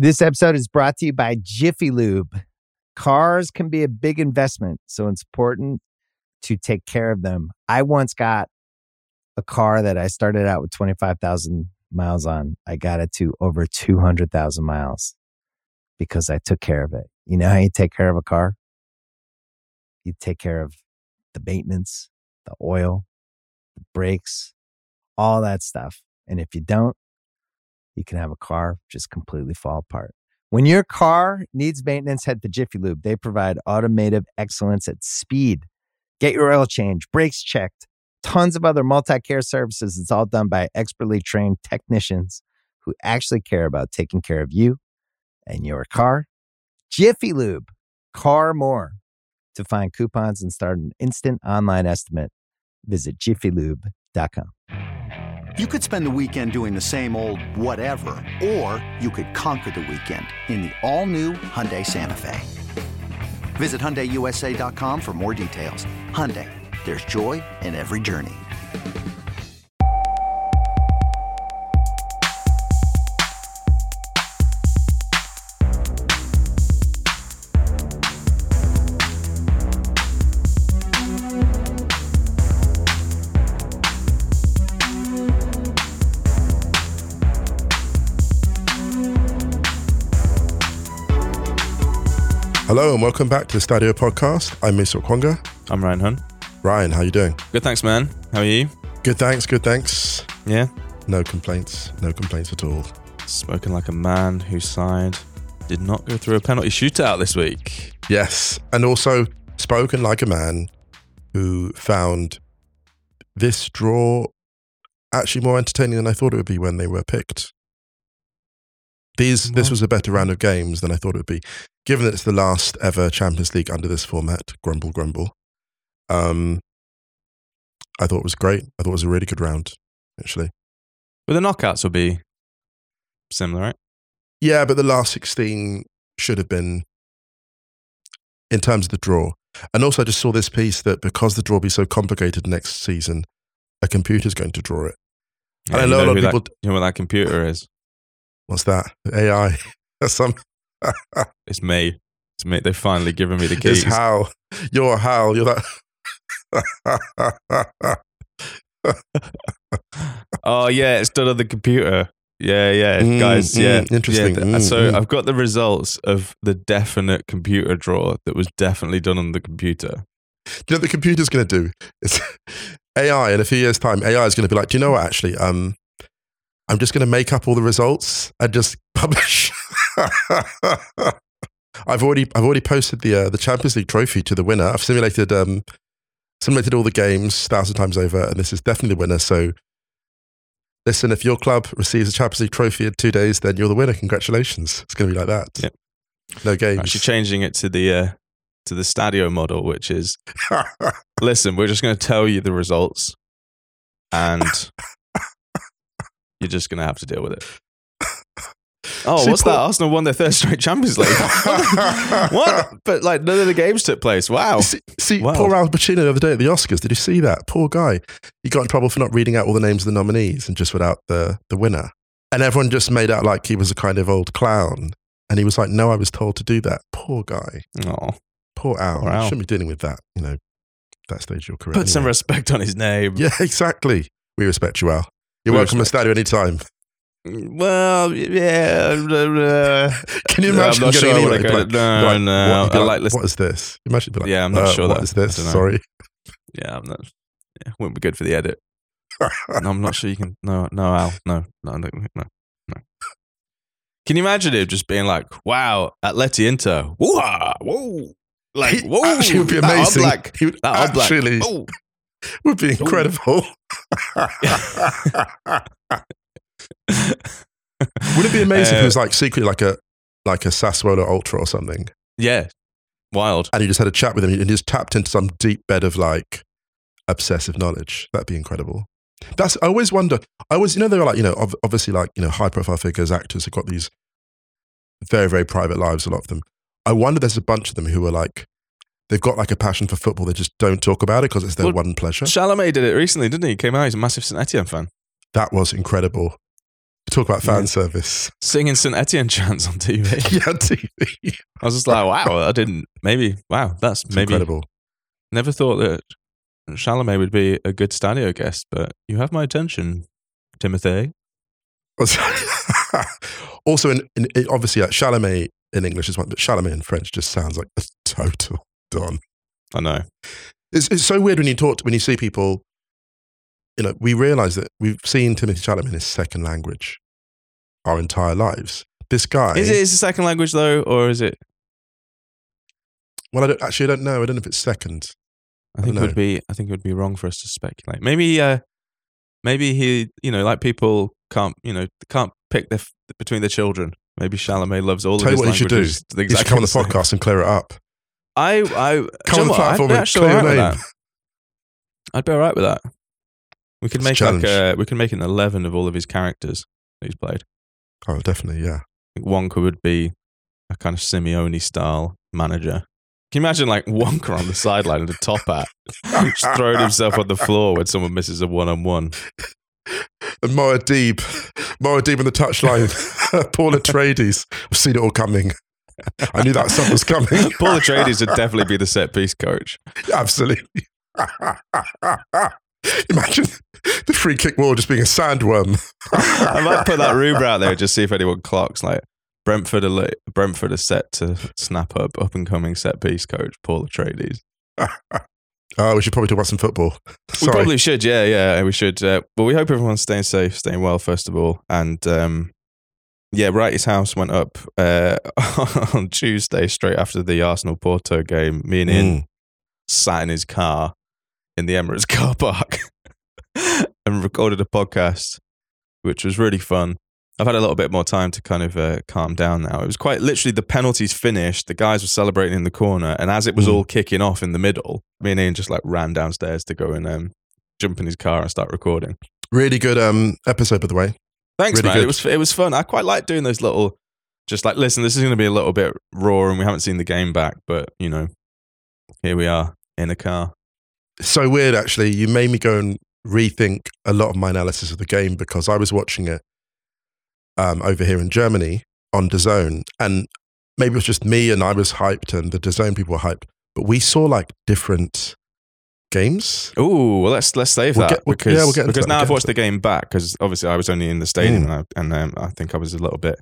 This episode is brought to you by Jiffy Lube. Cars can be a big investment, so it's important to take care of them. I once got a car that I started out with 25,000 miles on. I got it to over 200,000 miles because I took care of it. You know how you take care of a car? You take care of the maintenance, the oil, the brakes, all that stuff. And if you don't, you can have a car just completely fall apart. When your car needs maintenance, head to Jiffy Lube. They provide automotive excellence at speed. Get your oil change, brakes checked, tons of other multi-care services. It's all done by expertly trained technicians who actually care about taking care of you and your car. Jiffy Lube, car more. To find coupons and start an instant online estimate, visit jiffylube.com. You could spend the weekend doing the same old whatever, or you could conquer the weekend in the all-new Hyundai Santa Fe. Visit HyundaiUSA.com for more details. Hyundai, there's joy in every journey. Hello and welcome back to the Stadio Podcast. I'm Musa Okwonga. I'm Ryan Hun. Ryan, how you doing? Good, thanks, man. How are you? Good, thanks. Yeah? No complaints at all. Spoken like a man whose side did not go through a penalty shootout this week. Yes, and also spoken like a man who found this draw actually more entertaining than I thought it would be when they were picked. This was a better round of games than I thought it would be. Given that it's the last ever Champions League under this format, grumble. I thought it was great. I thought it was a really good round, actually. But the knockouts will be similar, right? Yeah, but the last 16 should have been, in terms of the draw. And also I just saw this piece that because the draw will be so complicated next season, a computer's going to draw it. Yeah, and I know a lot of people... You know what that computer is? What's that? AI. That's some... It's me. They've finally given me the keys. It's Hal. You're Hal. You're that. Oh yeah, it's done on the computer. Yeah, guys. Interesting. Yeah. So I've got the results of the definite computer draw that was definitely done on the computer. Do you know what the computer's going to do? It's AI. In a few years' time, AI is going to be like, do you know what? Actually, I'm just going to make up all the results and just publish. I've already posted the Champions League trophy to the winner. I've simulated all the games 1,000 times over, and this is definitely the winner. So, listen, if your club receives a Champions League trophy in 2 days, then you're the winner. Congratulations! It's going to be like that. Yep. No games. Actually, changing it to the Stadio model, which is, listen, we're just going to tell you the results, and you're just going to have to deal with it. Oh, what's that? Arsenal won their third straight Champions League. What? But like none of the games took place. Wow. Wow. Poor Al Pacino the other day at the Oscars. Did you see that? Poor guy. He got in trouble for not reading out all the names of the nominees and just without the winner. And everyone just made out like he was a kind of old clown. And he was like, no, I was told to do that. Poor guy. Oh, poor Al. You shouldn't be dealing with that, that stage of your career. Put some respect on his name. Yeah, exactly. We respect you, Al. You're welcome to Stadio anytime. Well, yeah. Can you imagine getting an email? No. What is this? Imagine like, I'm not sure. What is this? Sorry. Yeah, I'm not. Yeah, wouldn't be good for the edit. No, I'm not sure you can. No, Al. No. Can you imagine it just being like, "Wow, Atleti Inter, whoa, like, whoa!" Actually, would be amazing. He would actually would be incredible. Would it be amazing if it was like secretly like a Sassuolo Ultra or something? Yeah, wild. And you just had a chat with him and you just tapped into some deep bed of like obsessive knowledge. That'd be incredible. I always wonder. They were like, obviously like, high profile figures, actors have got these very, very private lives, a lot of them. I wonder there's a bunch of them who are like, they've got like a passion for football. They just don't talk about it because it's their one pleasure. Chalamet did it recently, didn't he? He came out, he's a massive Saint Etienne fan. That was incredible. Talk about fan service. Singing St. Etienne chants on TV. Yeah, TV. I was just like, wow, that's incredible. Never thought that Chalamet would be a good Stadio guest, but you have my attention, Timothy. Also, in obviously, Chalamet in English is one, but Chalamet in French just sounds like a total don. I know. It's so weird when you see people. You know, we realise that we've seen Timothée Chalamet in his second language our entire lives. This guy is it his second language though, or is it? Well, I don't know. I don't know if it's second. I think it would be wrong for us to speculate. Maybe he, like people can't pick between their children. Maybe Chalamet loves all of his languages. Tell you what you should do. You should come on the podcast and clear it up. Come on the platform and clear your name. I'd be all right with that. We could make an 11 of all of his characters that he's played. Oh, definitely, yeah. I think Wonka would be a kind of Simeone style manager. Can you imagine like Wonka on the sideline with a top hat, just throwing himself on the floor when someone misses a one-on-one? And Moadib on the touchline. Paul Atreides. I've seen it all coming. I knew that stuff was coming. Paul Atreides would definitely be the set piece coach. Absolutely. Imagine the free kick wall just being a sandworm. I might put that rumour out there and just see if anyone clocks. Like Brentford are set to snap up and coming set piece coach Paul Atreides. Oh, we should probably talk about some football. We probably should, yeah, we should. Well, we hope everyone's staying safe, staying well, first of all. And Wrighty's House went up on Tuesday, straight after the Arsenal-Porto game. Me and Ian sat in his car in the Emirates car park and recorded a podcast, which was really fun. I've had a little bit more time to kind of calm down now. It was quite literally the penalties finished. The guys were celebrating in the corner. And as it was all kicking off in the middle, me and Ian just like ran downstairs to go and jump in his car and start recording. Really good episode, by the way. Thanks, really man. Good. It was fun. I quite like doing those little, just like, listen, this is going to be a little bit raw and we haven't seen the game back, but here we are in a car. So weird, actually. You made me go and rethink a lot of my analysis of the game because I was watching it over here in Germany on DAZN, and maybe it was just me and I was hyped and the DAZN people were hyped, but we saw like different games. Ooh, well, let's save that because now I've watched the game back because obviously I was only in the stadium and I think I was a little bit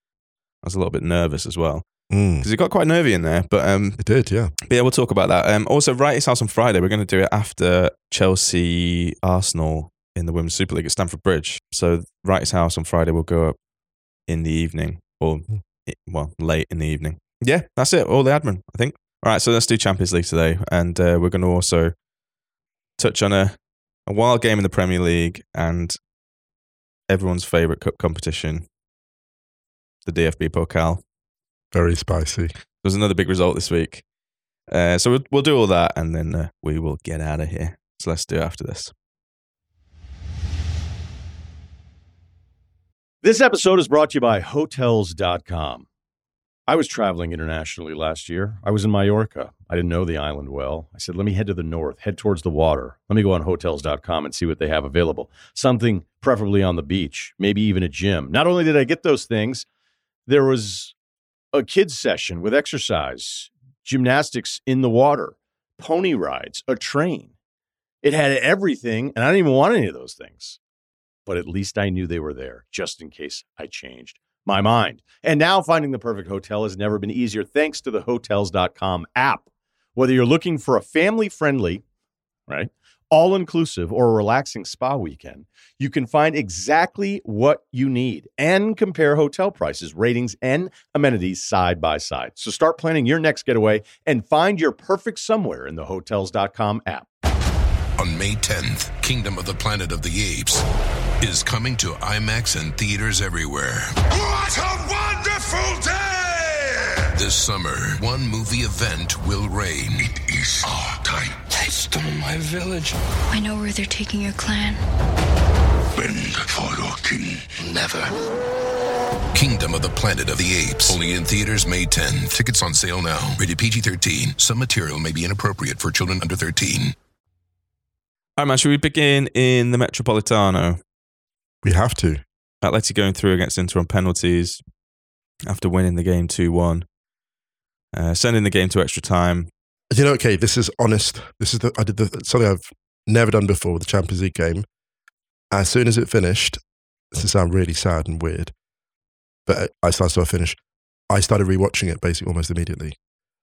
nervous as well. Because it got quite nervy in there, but it did, yeah. But yeah, we'll talk about that. Also, Wrighty's House on Friday. We're going to do it after Chelsea Arsenal in the Women's Super League at Stamford Bridge. So Wrighty's House on Friday will go up in the evening, or late in the evening. Yeah, that's it. All the admin, I think. All right, so let's do Champions League today, and we're going to also touch on a wild game in the Premier League and everyone's favourite cup competition, the DFB Pokal. Very spicy. There's another big result this week. So we'll do all that and then we will get out of here. So let's do it after this. This episode is brought to you by Hotels.com. I was traveling internationally last year. I was in Mallorca. I didn't know the island well. I said, let me head to the north, head towards the water. Let me go on Hotels.com and see what they have available. Something preferably on the beach, maybe even a gym. Not only did I get those things, there was a kids session with exercise, gymnastics in the water, pony rides, a train. It had everything, and I didn't even want any of those things. But at least I knew they were there, just in case I changed my mind. And now finding the perfect hotel has never been easier thanks to the Hotels.com app. Whether you're looking for a family-friendly, right, all-inclusive or a relaxing spa weekend, you can find exactly what you need and compare hotel prices, ratings, and amenities side by side. So start planning your next getaway and find your perfect somewhere in the Hotels.com app. On May 10th, Kingdom of the Planet of the Apes is coming to IMAX and theaters everywhere. What a wonderful day! This summer, one movie event will reign. It is our time. They stole my village. I know where they're taking your clan. Bend for your king. Never. Kingdom of the Planet of the Apes. Only in theaters May 10. Tickets on sale now. Rated PG-13. Some material may be inappropriate for children under 13. All right, man, should we begin in the Metropolitano? We have to. Atleti going through against Inter on penalties after winning the game 2-1, sending the game to extra time. Okay, this is honest. I did something I've never done before with the Champions League game. As soon as it finished, this will sound really sad and weird, but I started rewatching it basically almost immediately.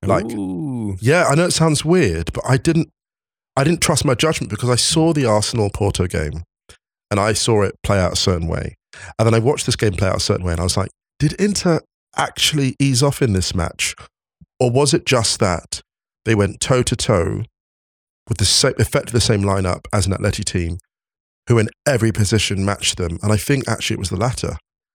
Ooh. Yeah, I know it sounds weird, but I didn't trust my judgment because I saw the Arsenal-Porto game and I saw it play out a certain way. And then I watched this game play out a certain way and I was like, did Inter actually ease off in this match? Or was it just that they went toe-to-toe with effectively the same lineup as an Atleti team who in every position matched them? And I think actually it was the latter.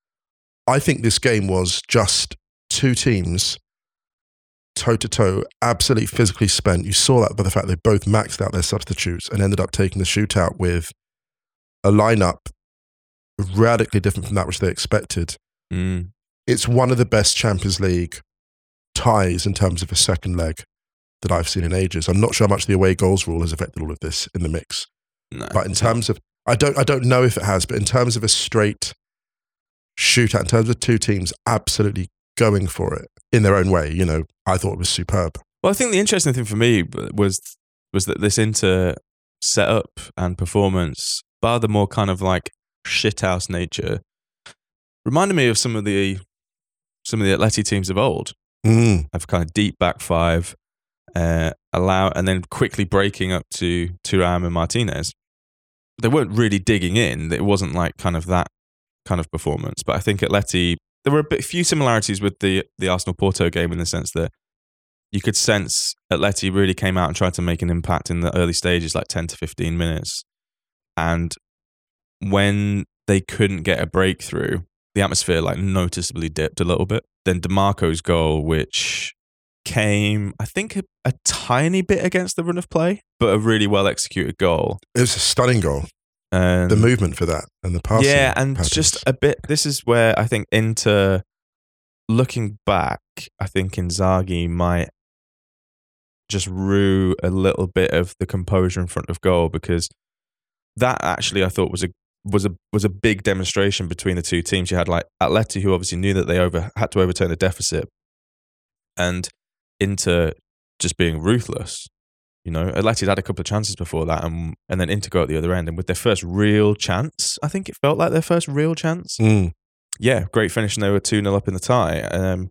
I think this game was just two teams toe-to-toe, absolutely physically spent. You saw that by the fact they both maxed out their substitutes and ended up taking the shootout with a lineup radically different from that which they expected. Mm. It's one of the best Champions League ties in terms of a second leg that I've seen in ages. I'm not sure how much the away goals rule has affected all of this in the mix. No, but in terms of, I don't know if it has, but in terms of a straight shootout, in terms of two teams absolutely going for it in their own way, I thought it was superb. Well, I think the interesting thing for me was that this Inter setup and performance, bar the more kind of like shithouse nature, reminded me of some of the Atleti teams of old. Of kind of deep back five, and then quickly breaking up to Thuram and Martinez. They weren't really digging in. It wasn't like kind of that kind of performance. But I think Atleti, there were a few similarities with the Arsenal-Porto game in the sense that you could sense Atleti really came out and tried to make an impact in the early stages, like 10 to 15 minutes. And when they couldn't get a breakthrough, the atmosphere like noticeably dipped a little bit. Then DeMarco's goal, which came, I think, a tiny bit against the run of play, but a really well executed goal. It was a stunning goal. The movement for that and the passing. Yeah, and patterns. just a bit, this is where I think Inter, looking back, I think Inzaghi might just rue a little bit of the composure in front of goal, because that actually I thought was a big demonstration between the two teams. You had like Atleti, who obviously knew that they had to overturn the deficit, and Inter just being ruthless. Atleti had a couple of chances before that, and then Inter go at the other end, and with their first real chance, I think it felt like their first real chance. Yeah, great finish, and they were 2-0 up in the tie. And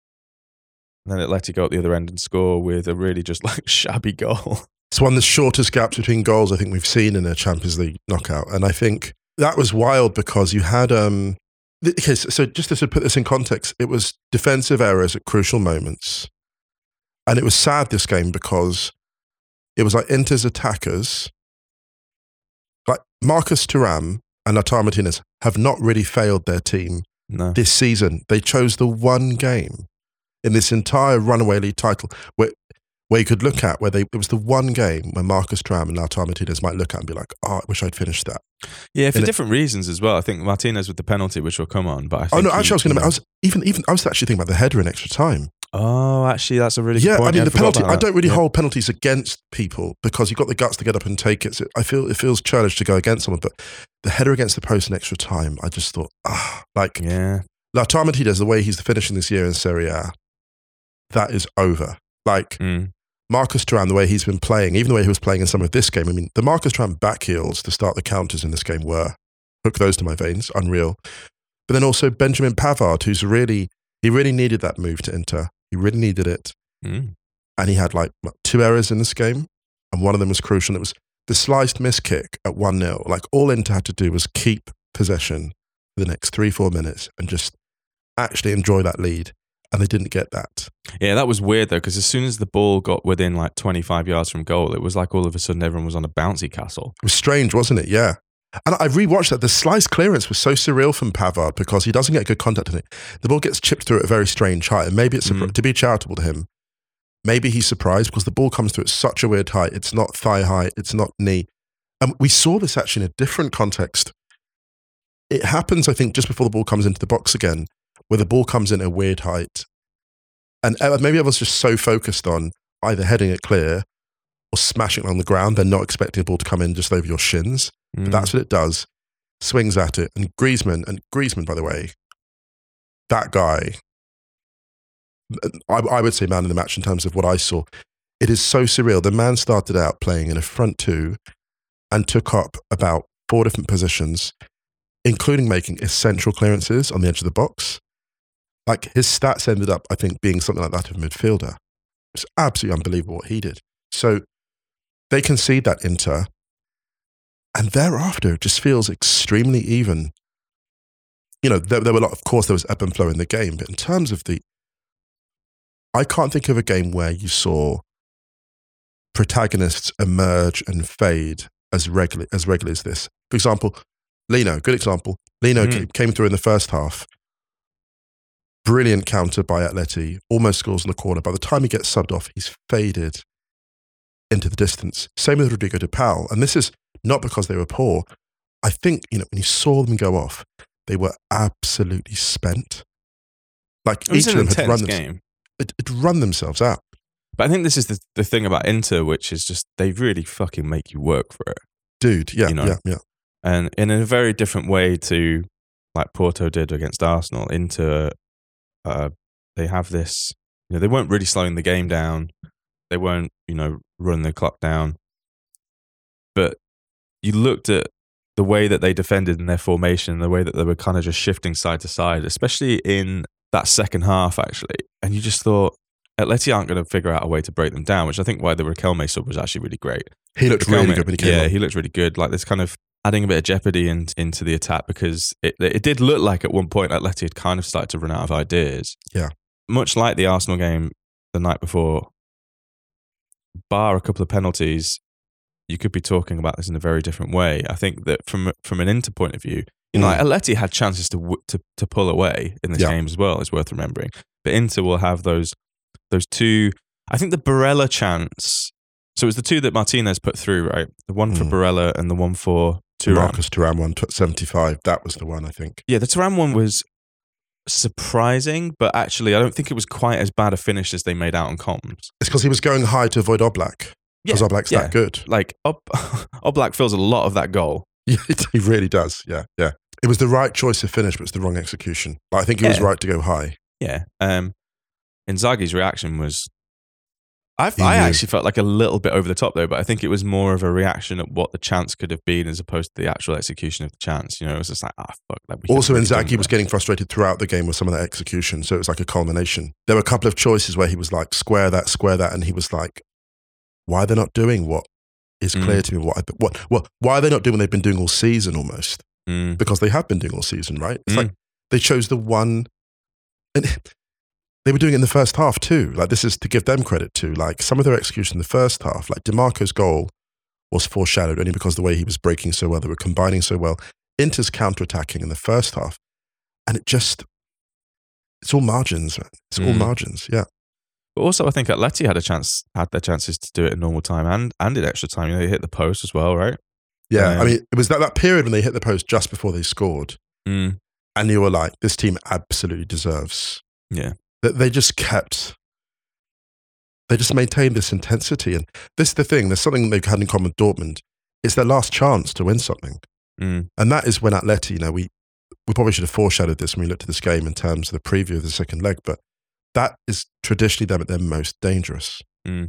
then Atleti go at the other end and score with a really just like shabby goal. It's one of the shortest gaps between goals I think we've seen in a Champions League knockout, and I think that was wild because you had so just to put this in context, it was defensive errors at crucial moments, and it was sad this game because it was like Inter's attackers, like Marcus Thuram and Lautaro Martinez, have not really failed their team this season. They chose the one game in this entire runaway league title where you could look at it was the one game where Marcus Thuram and Lautaro Martinez might look at and be like, oh, I wish I'd finished that. Yeah, for different reasons as well. I think Martinez with the penalty, which will come on, but I think I was actually thinking about the header in extra time. Oh, actually, that's a really good point. I mean, the penalty, I don't really hold penalties against people because you've got the guts to get up and take it. So I feel it feels churlish to go against someone, but the header against the post in extra time, I just thought, Lautaro Martinez, the way he's finishing this year in Serie A, that is over. Marcus Thuram, the way he's been playing, even the way he was playing in some of this game, I mean, the Marcus Thuram back heels to start the counters in this game were, hook those to my veins, unreal. But then also Benjamin Pavard, he really needed that move to Inter. He really needed it. And he had like 2 errors in this game, and one of them was crucial. It was the sliced miss kick at 1-0. Like all Inter had to do was keep possession for the next 3-4 minutes and just actually enjoy that lead. And they didn't get that. Yeah, that was weird though, because as soon as the ball got within like 25 yards from goal, it was like all of a sudden everyone was on a bouncy castle. It was strange, wasn't it? Yeah. And I rewatched that. The slice clearance was so surreal from Pavard because he doesn't get good contact in it. The ball gets chipped through at a very strange height. And maybe it's to be charitable to him. Maybe he's surprised because the ball comes through at such a weird height. It's not thigh height. It's not knee. And we saw this actually in a different context. It happens, I think, just before the ball comes into the box again, where the ball comes in at a weird height. And maybe I was just so focused on either heading it clear or smashing it on the ground, they're not expecting the ball to come in just over your shins. But that's what it does. swings at it, and Griezmann, by the way, that guy, I would say man of the match in terms of what I saw. It is so surreal. The man started out playing in a front two and took up about 4 different positions, including making essential clearances on the edge of the box. Like, his stats ended up, I think, being something like that of a midfielder. It's absolutely unbelievable what he did. So they concede that Inter, and thereafter it just feels extremely even. You know, there were of course there was ebb and flow in the game, but in terms of I can't think of a game where you saw protagonists emerge and fade as regularly as this. For example, Lino, good example. Lino came through in the first half. Brilliant counter by Atleti, almost scores in the corner. By the time he gets subbed off, he's faded into the distance. Same with Rodrigo de Paul. And this is not because they were poor. I think, when you saw them go off, they were absolutely spent. Like, each of them had run themselves out. But I think this is the thing about Inter, which is just they really fucking make you work for it. Dude, yeah. And in a very different way to like Porto did against Arsenal, Inter, they have this, they weren't really slowing the game down. They weren't, running the clock down. But you looked at the way that they defended in their formation, the way that they were kind of just shifting side to side, especially in that second half, actually. And you just thought, Atleti aren't going to figure out a way to break them down, which I think why the Riquelme sub was actually really great. He looked really good when he came on. Yeah, he looked really good. Like, this kind of adding a bit of jeopardy into the attack, because it did look like at one point Atleti had kind of started to run out of ideas. Yeah. Much like the Arsenal game the night before, bar a couple of penalties, you could be talking about this in a very different way. I think that from an Inter point of view, like Atleti had chances to pull away in this game as well, is worth remembering. But Inter will have those two. I think the Barella chance. So it was the two that Martinez put through, right? The one for Barella and the one for Thuram. Marcus Thuram, 175. That was the one, I think. Yeah, the Thuram one was surprising, but actually I don't think it was quite as bad a finish as they made out on comms. It's because he was going high to avoid Oblak. Because Oblak's that good. Like, Oblak fills a lot of that goal. Yeah, he really does. Yeah. It was the right choice of finish, but it's the wrong execution. But I think he was right to go high. Yeah. Inzaghi's reaction was... I actually felt like a little bit over the top, though, but I think it was more of a reaction at what the chance could have been as opposed to the actual execution of the chance. It was just like, fuck. Like, also, Inzaghi was getting frustrated throughout the game with some of that execution, so it was like a culmination. There were a couple of choices where he was like, square that, and he was like, why are they not doing what is clear to me? Why are they not doing what they've been doing all season almost? Because they have been doing all season, right? It's like they chose the one... And they were doing it in the first half too. Like, this is to give them credit too. Like, some of their execution in the first half, like DeMarco's goal was foreshadowed only because of the way he was breaking so well. They were combining so well. Inter's counterattacking in the first half. And it's all margins, man. It's all margins, yeah. But also, I think Atleti had their chances to do it in normal time and in extra time. They hit the post as well, right? Yeah, I mean, it was that period when they hit the post just before they scored. And you were like, this team absolutely deserves. Yeah. They just maintained this intensity. And this is the thing, there's something they've had in common with Dortmund. It's their last chance to win something. And that is when Atleti, we probably should have foreshadowed this when we looked at this game in terms of the preview of the second leg, but that is traditionally them at their most dangerous. I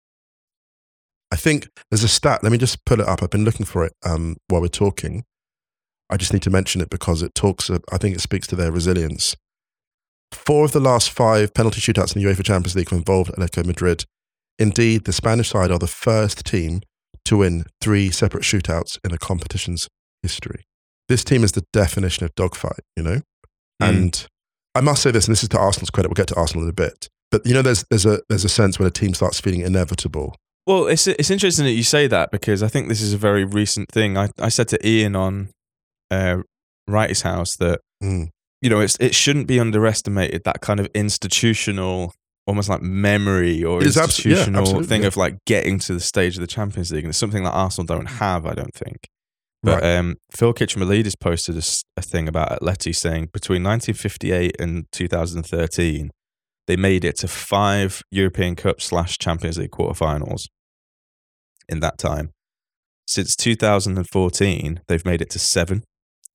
think there's a stat, let me just pull it up. I've been looking for it while we're talking. I just need to mention it because I think it speaks to their resilience. 4 of the last 5 penalty shootouts in the UEFA Champions League have involved Atletico Madrid. Indeed, the Spanish side are the first team to win 3 separate shootouts in the competition's history. This team is the definition of dogfight, And I must say this, and this is to Arsenal's credit. We'll get to Arsenal in a bit. But there's a sense when a team starts feeling inevitable. Well, it's interesting that you say that, because I think this is a very recent thing. I said to Ian on Wrighty's House that it shouldn't be underestimated, that kind of institutional, almost like memory or institutional thing of like getting to the stage of the Champions League, and it's something that Arsenal don't have, I don't think. But Phil Kitchen-Mileidis posted a thing about Atleti saying between 1958 and 2013, they made it to 5 European Cup / Champions League quarterfinals in that time. Since 2014, they've made it to 7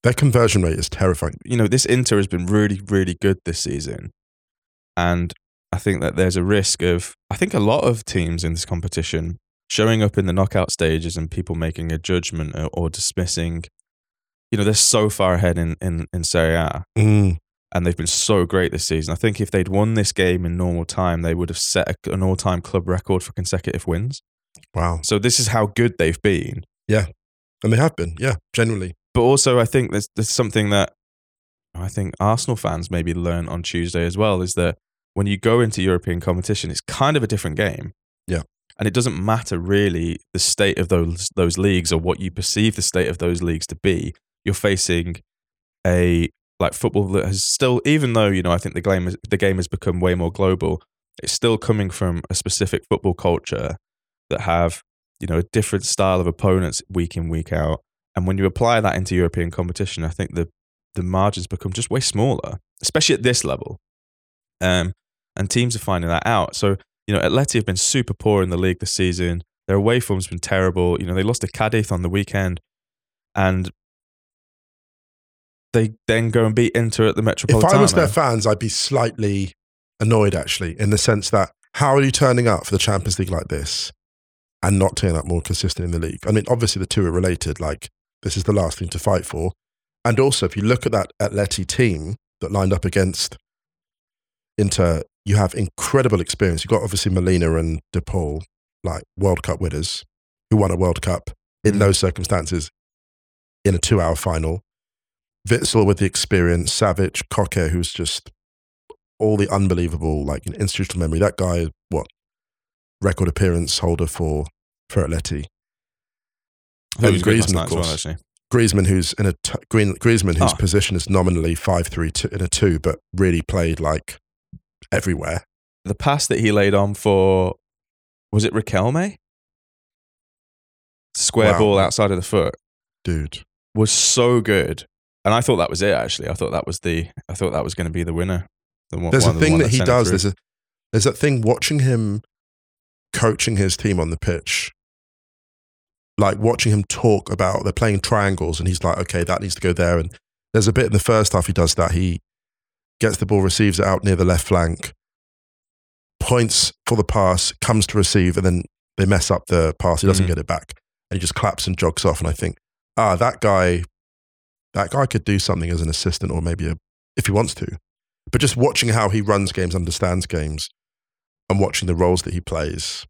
Their conversion rate is terrifying. You know, this Inter has been really, really good this season. And I think that there's a risk of, I think a lot of teams in this competition showing up in the knockout stages and people making a judgment or dismissing, you know, they're so far ahead in Serie A. And they've been so great this season. I think if they'd won this game in normal time, they would have set an all-time club record for consecutive wins. Wow. So this is how good they've been. Yeah. And they have been, genuinely. But also I think there's something that I think Arsenal fans maybe learn on Tuesday as well, is that when you go into European competition, it's kind of a different game. Yeah. And it doesn't matter really the state of those leagues or what you perceive the state of those leagues to be. You're facing a football that has still, even though, you know, I think the game has become way more global, it's still coming from a specific football culture that have, you know, a different style of opponents week in, week out. And when you apply that into European competition, I think the margins become just way smaller, especially at this level. And teams are finding that out. So, you know, Atleti have been super poor in the league this season. Their away form's been terrible. You know, they lost to Cadiz on the weekend, and they then go and beat Inter at the Metropolitano. If I was their fans, I'd be slightly annoyed, actually, in the sense that how are you turning up for the Champions League like this and not turning up more consistent in the league? I mean, obviously the two are related. Like, this is the last thing to fight for. And also, if you look at that Atleti team that lined up against Inter, you have incredible experience. You've got obviously Molina and De Paul, like World Cup winners who won a World Cup in those circumstances in a 2-hour final. Witsel with the experience, Savic, Koke, who's just all the unbelievable, like, an institutional memory. That guy, record appearance holder for Atleti. And Griezmann, of course. Well, Griezmann, who's in Griezmann, whose position is nominally 5-3 in a 2, but really played like everywhere. The pass that he laid on for, was it Riquelme? Square ball outside of the foot, dude, was so good. And I thought that was it. Actually, I thought that was going to be the winner. There's a thing that he does. There's that thing watching him coaching his team on the pitch, like watching him talk about they're playing triangles, and he's like, okay, that needs to go there. And there's a bit in the first half he does that. He gets the ball, receives it out near the left flank, points for the pass, comes to receive, and then they mess up the pass. He doesn't get it back, and he just claps and jogs off. And I think, that guy could do something as an assistant, or maybe if he wants to. But just watching how he runs games, understands games, and watching the roles that he plays.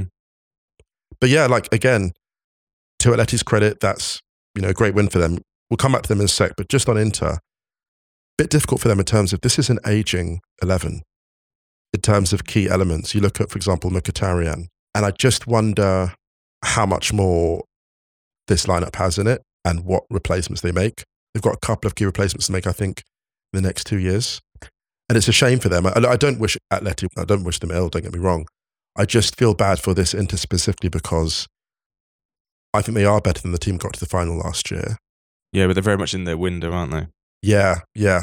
But yeah, like, again, to Atleti's credit, that's, you know, a great win for them. We'll come back to them in a sec, but just on Inter, bit difficult for them in terms of this is an aging 11 in terms of key elements. You look at, for example, Mkhitaryan, and I just wonder how much more this lineup has in it and what replacements they make. They've got a couple of key replacements to make, I think, in the next 2 years. And it's a shame for them. I don't wish Atleti, I don't wish them ill, don't get me wrong. I just feel bad for this Inter specifically because I think they are better than the team got to the final last year. Yeah, but they're very much in their window, aren't they? Yeah.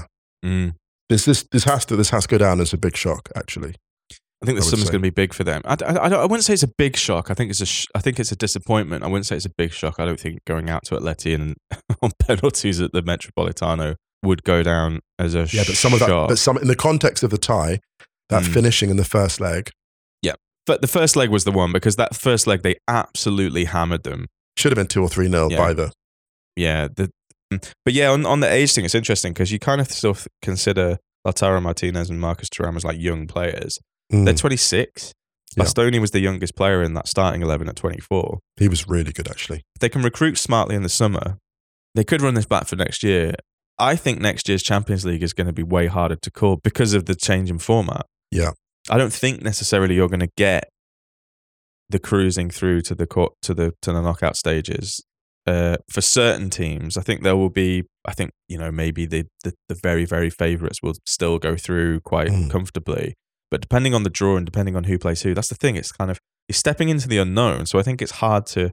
This has to go down as a big shock, actually. I think the summer's going to be big for them. I wouldn't say it's a big shock. I think it's a disappointment. I wouldn't say it's a big shock. I don't think going out to Atleti and on penalties at the Metropolitano would go down as a shock. But some in the context of the tie, that finishing in the first leg. Yeah, but the first leg was the one, because that first leg they absolutely hammered them. Should have been 2 or 3-0 by the. Yeah, but yeah, on the age thing, it's interesting because you kind of still consider Lautaro Martinez and Marcus Thuram as like young players. They're 26. Yeah. Bastoni was the youngest player in that starting 11 at 24. He was really good, actually. If they can recruit smartly in the summer, they could run this back for next year. I think next year's Champions League is going to be way harder to call because of the change in format. Yeah. I don't think necessarily you're going to get the cruising through to the knockout stages. For certain teams, I think there will be. I think, you know, maybe the very, very favourites will still go through quite comfortably. But depending on the draw and depending on who plays who, that's the thing. It's kind of, you're stepping into the unknown. So I think it's hard to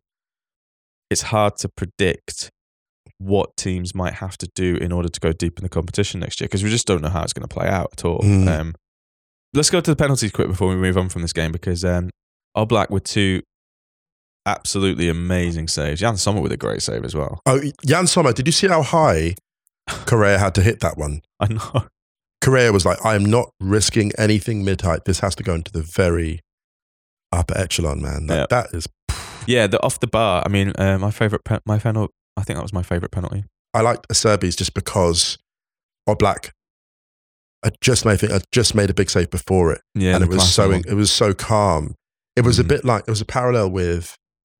predict what teams might have to do in order to go deep in the competition next year, because we just don't know how it's going to play out at all. Let's go to the penalties quick before we move on from this game, because Oblak with 2 absolutely amazing saves. Jan Sommer with a great save as well. Oh, Jan Sommer, did you see how high Correa had to hit that one. I know. Correa was like, I am not risking anything mid-height. This has to go into the very upper echelon, man. That is... Yeah, the off the bar. I mean, my penalty, I think that was my favourite penalty. I liked Acerbi's just because Oblak had just made a big save before it. Yeah, and it was so calm. It was a bit like, it was a parallel with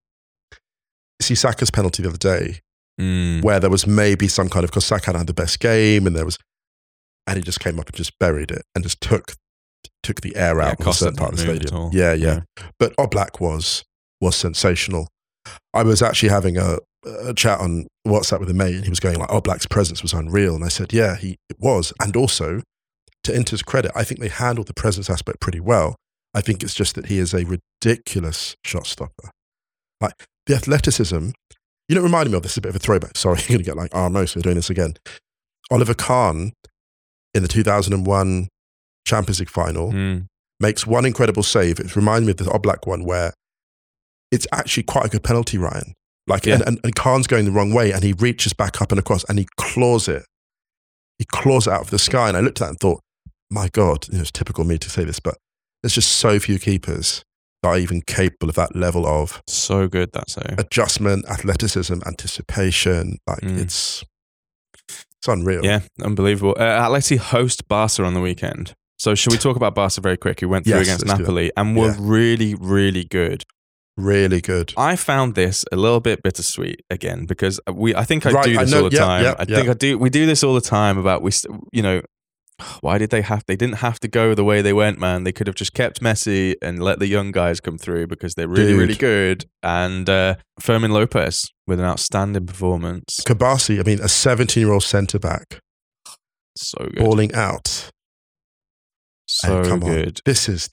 Saka's penalty the other day, where there was maybe some kind of, because Saka had the best game, and he just came up and just buried it and just took the air out of a certain part of the stadium. Yeah. But Oblak was sensational. I was actually having a chat on WhatsApp with a mate, and he was going like, Oblak's presence was unreal. And I said, yeah, it was. And also, to Inter's credit, I think they handled the presence aspect pretty well. I think it's just that he is a ridiculous shot stopper. Like, the athleticism, it reminded me of this, a bit of a throwback. Sorry, you're going to get like, Ramos, we're doing this again. Oliver Kahn, in the 2001 Champions League final, makes one incredible save. It reminds me of the Oblak one where it's actually quite a good penalty, Ryan. Like, and Kahn's going the wrong way, and he reaches back up and across, and he claws it. He claws it out of the sky. And I looked at that and thought, my God, it's typical me to say this, but there's just so few keepers that are even capable of that level of so good, that save. Adjustment, athleticism, anticipation. Like, it's unreal. Yeah, unbelievable. Atleti host Barca on the weekend. So should we talk about Barca very quick? Who went through against Napoli and were really, really good. Really good. I found this a little bit bittersweet again, because I think I do this all the time. I think we do this all the time about, why did they didn't have to go the way they went, man. They could have just kept Messi and let the young guys come through because they're really, really good. And Fermin Lopez with an outstanding performance. Kabasi, I mean, a 17-year-old centre-back. So good. Balling out. So come good. On. This is,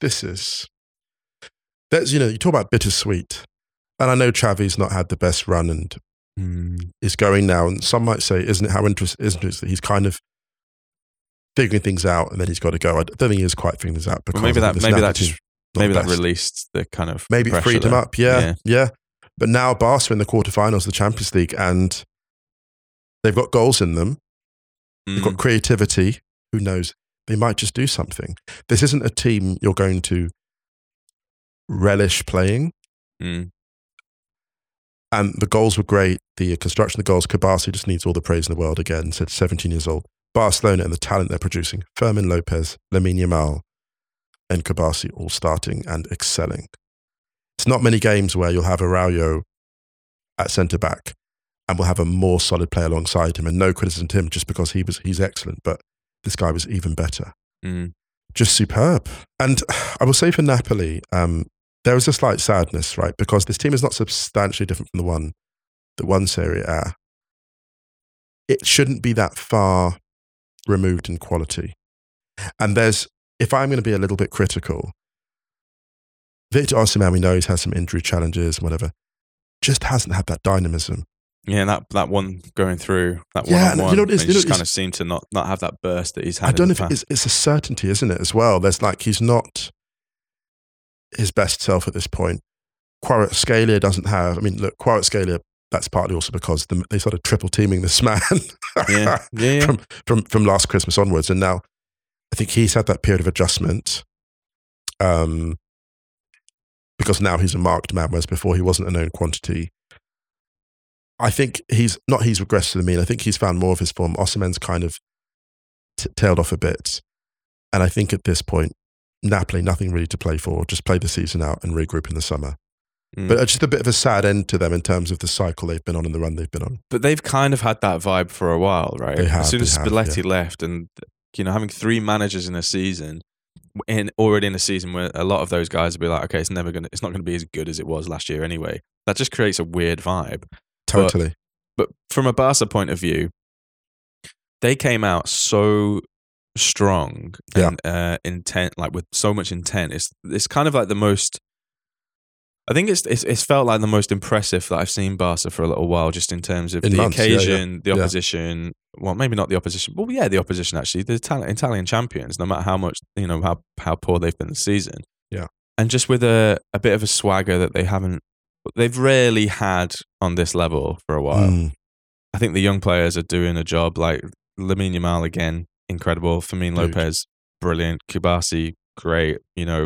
that's, you talk about bittersweet. And I know Xavi's not had the best run and is going now. And some might say, isn't it that he's kind of figuring things out and then he's got to go. I don't think he is quite figuring things out. Because maybe that released the kind of maybe it freed him up. Yeah. But now Barca in the quarterfinals of the Champions League, and they've got goals in them. They've got creativity. Who knows? They might just do something. This isn't a team you're going to relish playing. And the goals were great. The construction of the goals, Kabasi just needs all the praise in the world again. Said 17 years old. Barcelona and the talent they're producing. Fermin Lopez, Lamine Yamal, and Kabasi all starting and excelling. It's not many games where you'll have Araujo at centre-back and we'll have a more solid player alongside him, and no criticism to him just because he's excellent, but this guy was even better. Just superb. And I will say for Napoli, there was a slight sadness, right? Because this team is not substantially different from the one Serie A. It shouldn't be that far removed in quality. And if I'm going to be a little bit critical, Victor Osimhen, we know he's had some injury challenges and whatever, just hasn't had that dynamism. Yeah, that one going through, that one-on-one, he just kind of seemed to not have that burst that he's had. I don't know if it's a certainty, isn't it, as well? There's he's not his best self at this point. Kvaratskhelia doesn't have, Kvaratskhelia, that's partly also because they started triple teaming this man from last Christmas onwards. And now I think he's had that period of adjustment because now he's a marked man, whereas before he wasn't a known quantity. I think he's regressed to the mean. I think he's found more of his form. Osimhen's kind of tailed off a bit. And I think at this point, Napoli, nothing really to play for. Just play the season out and regroup in the summer. But it's just a bit of a sad end to them in terms of the cycle they've been on and the run they've been on. But they've kind of had that vibe for a while, right? They have, as soon as Spalletti left, and having 3 managers in a season, already in a season where a lot of those guys will be like, okay, it's not going to be as good as it was last year anyway. That just creates a weird vibe. Totally. But from a Barca point of view, they came out so strong and intent, like with so much intent. It's kind of like the most. I think it's felt like the most impressive that I've seen Barca for a little while, just in terms of the occasion, the opposition. Well, maybe not the opposition, but the opposition actually, the Italian champions. No matter how much how poor they've been this season, and just with a bit of a swagger that they've rarely had on this level for a while. I think the young players are doing a job. Like Lamine Yamal again, incredible. Firmine Lopez, brilliant. Kubasi, great.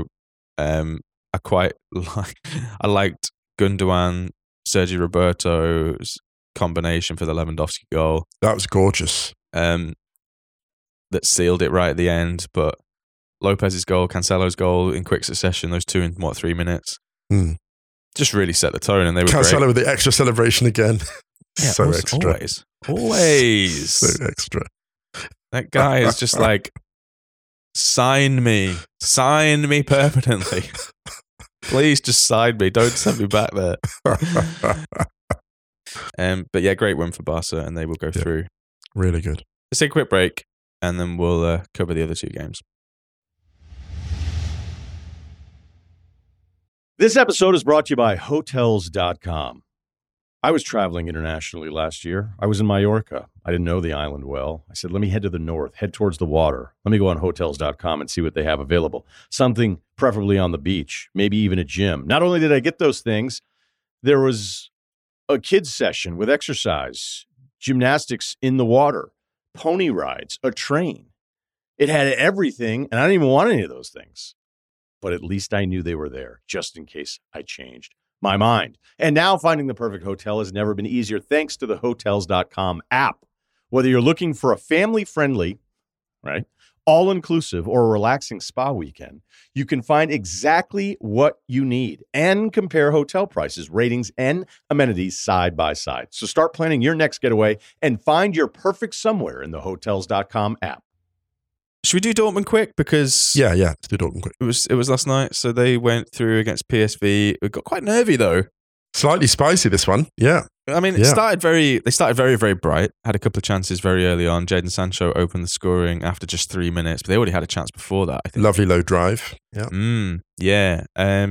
I liked Gundogan, Sergi Roberto's combination for the Lewandowski goal. That was gorgeous. That sealed it right at the end. But Lopez's goal, Cancelo's goal in quick succession, those two in 3 minutes, just really set the tone, and they were Cancelo great. with the extra celebration again. Yeah, So extra. Always. So extra. That guy is just like, sign me permanently. Please just sign me. Don't send me back there. But yeah, great win for Barca, and they will go through. Really good. Let's take a quick break, and then we'll cover the other two games. This episode is brought to you by Hotels.com. I was traveling internationally last year. I was in Mallorca. I didn't know the island well. I said, let me head to the north, head towards the water. Let me go on Hotels.com and see what they have available. Something preferably on the beach, maybe even a gym. Not only did I get those things, there was a kids session with exercise, gymnastics in the water, pony rides, a train. It had everything, and I didn't even want any of those things. But at least I knew they were there, just in case I changed my mind. And now finding the perfect hotel has never been easier thanks to the Hotels.com app. Whether you're looking for a family-friendly, right, all-inclusive or a relaxing spa weekend, you can find exactly what you need and compare hotel prices, ratings, and amenities side by side. So start planning your next getaway and find your perfect somewhere in the Hotels.com app. Should we do Dortmund quick? Because Yeah, let's do Dortmund quick. it was last night, so they went through against PSV. It got quite nervy though. Slightly spicy, this one. Yeah. I mean, they started very, very bright. Had a couple of chances very early on. Jadon Sancho opened the scoring after just 3 minutes, but they already had a chance before that, I think. Lovely low drive. Yeah. Yeah.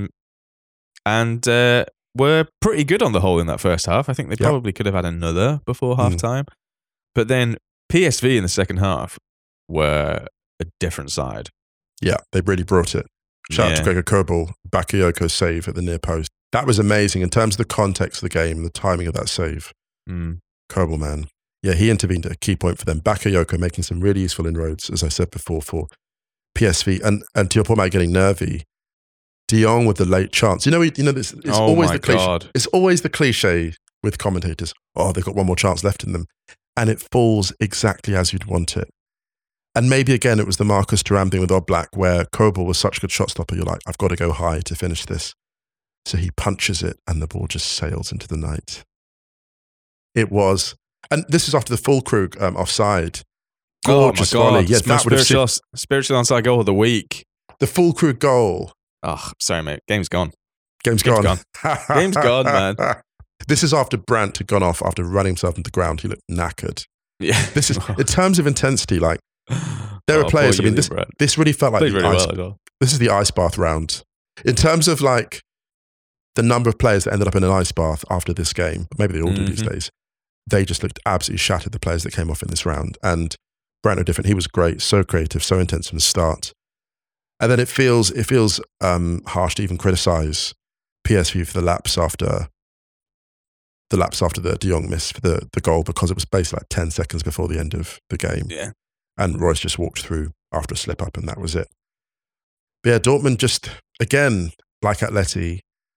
And were pretty good on the whole in that first half. I think they probably could have had another before half time. But then PSV in the second half were a different side. Yeah, they really brought it. Shout out to Gregor Kobel, Bakayoko's save at the near post. That was amazing in terms of the context of the game and the timing of that save. Kobel, man. Yeah, he intervened at a key point for them. Bakayoko making some really useful inroads, as I said before, for PSV. And to your point about getting nervy, De Jong with the late chance. It's always the cliche. It's always the cliche with commentators. Oh, they've got one more chance left in them. And it falls exactly as you'd want it. And maybe again, it was the Marcus Thuram thing with Oblak, where Kobel was such a good shot stopper. You're like, I've got to go high to finish this. So he punches it and the ball just sails into the night. It was, and this is after the Füllkrug offside. Gorgeous volley. Yeah, that would have spiritual onside goal of the week. The Füllkrug goal. Oh, sorry, mate. Game's gone. Game's gone. Game's gone, man. This is after Brandt had gone off after running himself into the ground. He looked knackered. Yeah. This is, in terms of intensity, like, there are players, I mean, this really felt like this is the ice bath round. In terms of like the number of players that ended up in an ice bath after this game, maybe they all do these days, they just looked absolutely shattered, the players that came off in this round. And Brandt different. He was great, so creative, so intense from the start. And then it feels harsh to even criticize PSV for the lapse after the De Jong miss for the goal, because it was basically like 10 seconds before the end of the game. Yeah. And Royce just walked through after a slip up, and that was it. But yeah, Dortmund just, again, like Atleti,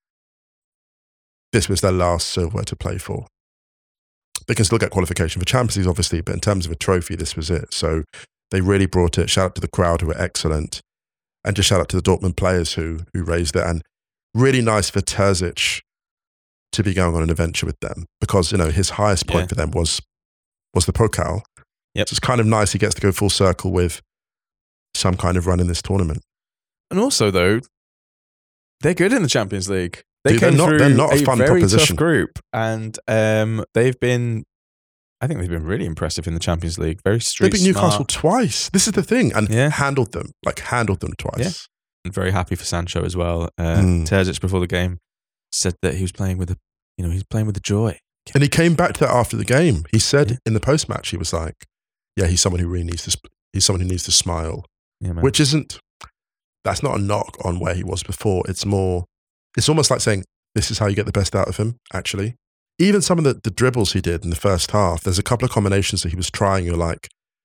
this was their last silverware to play for. They can still get qualification for Champions League, obviously, but in terms of a trophy, this was it. So they really brought it. Shout out to the crowd who were excellent. And just shout out to the Dortmund players who raised it. And really nice for Terzic to be going on an adventure with them, because, his highest point for them was the Pokal. Yep. So it's kind of nice he gets to go full circle with some kind of run in this tournament. And also, though, they're good in the Champions League. They're not a fun very proposition. Tough group, and they've been really impressive in the Champions League. Very street They beat Newcastle twice. This is the thing, and handled them twice. Yeah. And very happy for Sancho as well. Terzic before the game said that he was playing with the joy. And he came back to that after the game. He said in the post match, he was like, "Yeah, he's someone who really needs to. He's someone who needs to smile." Yeah, man. Which isn't. That's not a knock on where he was before. It's more. It's almost like saying, "This is how you get the best out of him." Actually, even some of the dribbles he did in the first half. There's a couple of combinations that he was trying. You're like,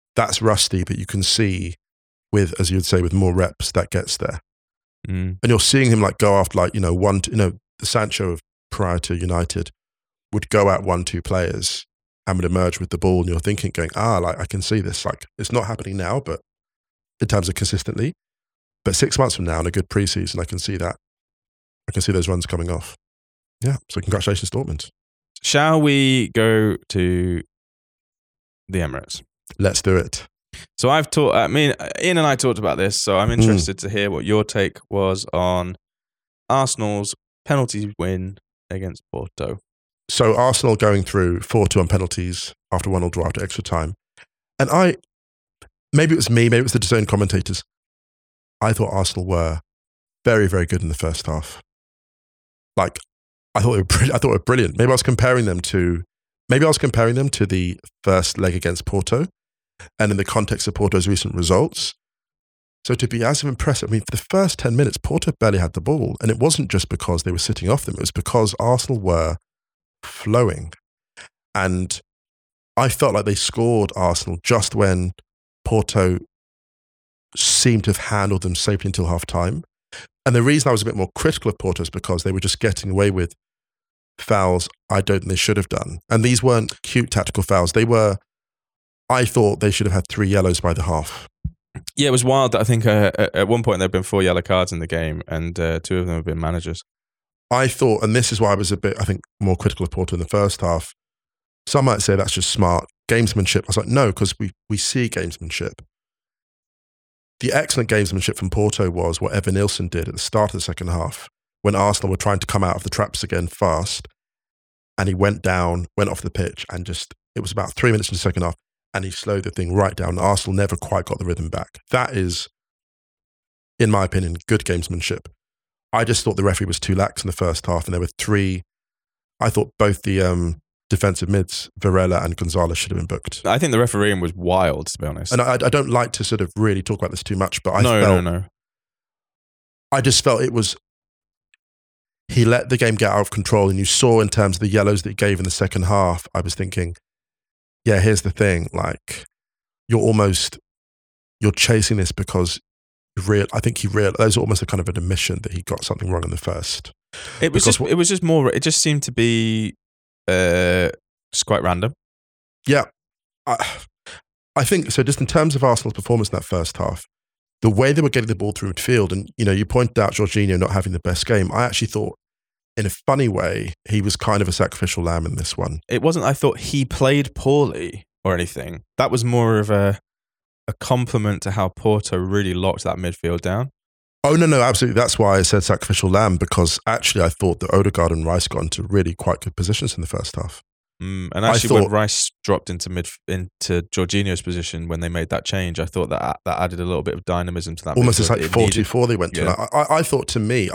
that's rusty, but you can see with, as you'd say, with more reps, that gets there. And you're seeing him like go after like, the Sancho of prior to United would go at 1-2 players and would emerge with the ball, and you're thinking going, I can see this. Like, it's not happening now, but in terms of consistently, but 6 months from now in a good preseason, I can see that. I can see those runs coming off. Yeah. So congratulations, Dortmund. Shall we go to the Emirates? Let's do it. So Ian and I talked about this, so I'm interested to hear what your take was on Arsenal's penalty win against Porto. So Arsenal going through 4-2 on penalties after 1-1 draw after extra time. And maybe it was me, maybe it was the DAZN commentators. I thought Arsenal were very, very good in the first half. Like, I thought they were brilliant. Maybe I was comparing them to the first leg against Porto, and in the context of Porto's recent results. So to be as impressive, for the first 10 minutes, Porto barely had the ball. And it wasn't just because they were sitting off them. It was because Arsenal were flowing. And I felt like they scored Arsenal just when Porto seemed to have handled them safely until half time. And the reason I was a bit more critical of Porto is because they were just getting away with fouls I don't think they should have done. And these weren't cute tactical fouls. I thought they should have had 3 yellows by the half. Yeah, it was wild. I think at one point there have been 4 yellow cards in the game, and 2 of them have been managers. I thought, and this is why I was a bit, I think, more critical of Porto in the first half. Some might say that's just smart gamesmanship. I was like, no, because we see gamesmanship. The excellent gamesmanship from Porto was what Evan Nilsson did at the start of the second half when Arsenal were trying to come out of the traps again fast, and he went off the pitch, and it was about 3 minutes in the second half, and he slowed the thing right down. Arsenal never quite got the rhythm back. That is, in my opinion, good gamesmanship. I just thought the referee was too lax in the first half, and there were 3. I thought both the defensive mids, Varela and Gonzalez, should have been booked. I think the refereeing was wild, to be honest. And I don't like to sort of really talk about this too much, but No. I just felt it was, he let the game get out of control, and you saw in terms of the yellows that he gave in the second half, I was thinking, yeah, here's the thing, like, you're chasing this because I think there's almost a kind of an admission that he got something wrong in the first. It was just seemed to be just quite random. Yeah. I think, so just in terms of Arsenal's performance in that first half, the way they were getting the ball through midfield, and, you pointed out Jorginho not having the best game, I actually thought, in a funny way, he was kind of a sacrificial lamb in this one. It wasn't, I thought he played poorly or anything. That was more of a compliment to how Porto really locked that midfield down. Oh, no, absolutely. That's why I said sacrificial lamb, because actually I thought that Odegaard and Rice got into really quite good positions in the first half. And actually, when Rice dropped into Jorginho's position when they made that change, I thought that added a little bit of dynamism to that. Almost it's like 4-2-4 they went to. Yeah. I thought